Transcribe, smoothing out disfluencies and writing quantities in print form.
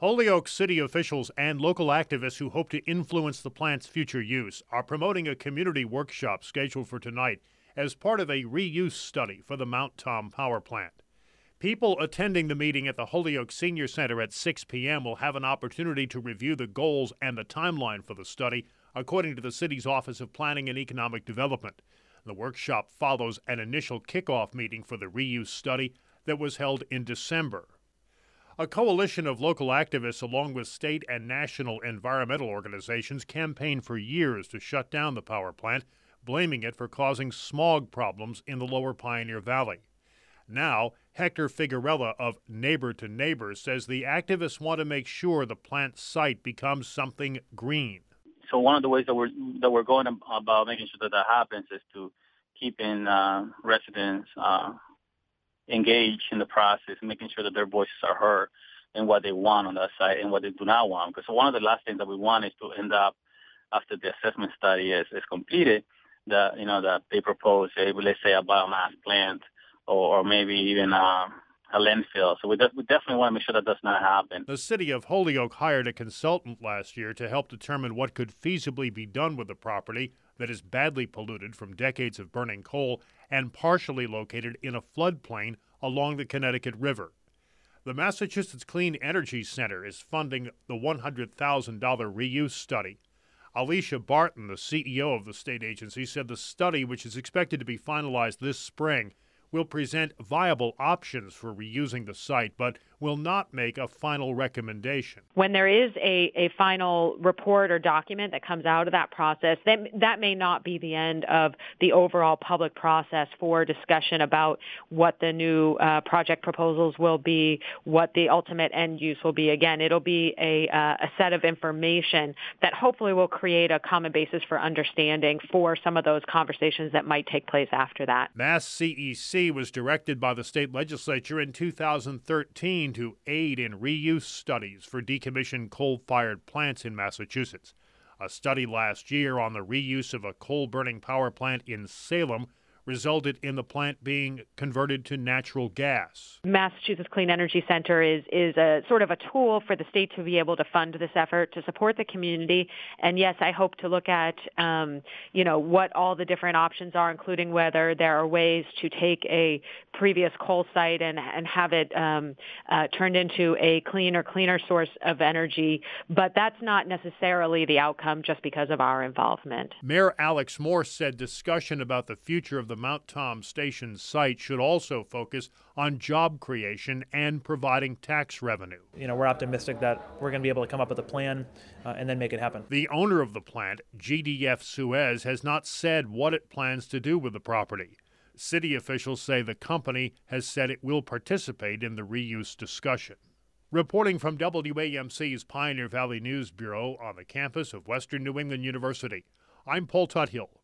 Holyoke City officials and local activists who hope to influence the plant's future use are promoting a community workshop scheduled for tonight as part of a reuse study for the Mount Tom power plant. People attending the meeting at the Holyoke Senior Center at 6 p.m. will have an opportunity to review the goals and the timeline for the study, according to the city's Office of Planning and Economic Development. The workshop follows an initial kickoff meeting for the reuse study that was held in December. A coalition of local activists, along with state and national environmental organizations, campaigned for years to shut down the power plant, blaming it for causing smog problems in the lower Pioneer Valley. Now, Hector Figuerella of Neighbor to Neighbor says the activists want to make sure the plant site becomes something green. So one of the ways that we're going about making sure that happens is to keeping residents engaged in the process, making sure that their voices are heard and what they want on that site and what they do not want. Because one of the last things that we want is to end up, after the assessment study is completed, that they propose, let's say, a biomass plant or maybe even a landfill. So we definitely want to make sure that does not happen. The city of Holyoke hired a consultant last year to help determine what could feasibly be done with the property that is badly polluted from decades of burning coal and partially located in a floodplain along the Connecticut River. The Massachusetts Clean Energy Center is funding the $100,000 reuse study. Alicia Barton, the CEO of the state agency, said the study, which is expected to be finalized this spring, will present viable options for reusing the site, but will not make a final recommendation. When there is a final report or document that comes out of that process, that may not be the end of the overall public process for discussion about what the new project proposals will be, what the ultimate end use will be. Again, it'll be a set of information that hopefully will create a common basis for understanding for some of those conversations that might take place after that. Mass CEC was directed by the state legislature in 2013 to aid in reuse studies for decommissioned coal-fired plants in Massachusetts. A study last year on the reuse of a coal-burning power plant in Salem resulted in the plant being converted to natural gas. Massachusetts Clean Energy Center is a sort of a tool for the state to be able to fund this effort to support the community. And yes, I hope to look at, what all the different options are, including whether there are ways to take a previous coal site and have it turned into a cleaner source of energy. But that's not necessarily the outcome just because of our involvement. Mayor Alex Morse said discussion about the future of the Mount Tom Station site should also focus on job creation and providing tax revenue. We're optimistic that we're going to be able to come up with a plan and then make it happen. The owner of the plant, GDF Suez, has not said what it plans to do with the property. City officials say the company has said it will participate in the reuse discussion. Reporting from WAMC's Pioneer Valley News Bureau on the campus of Western New England University, I'm Paul Tuthill.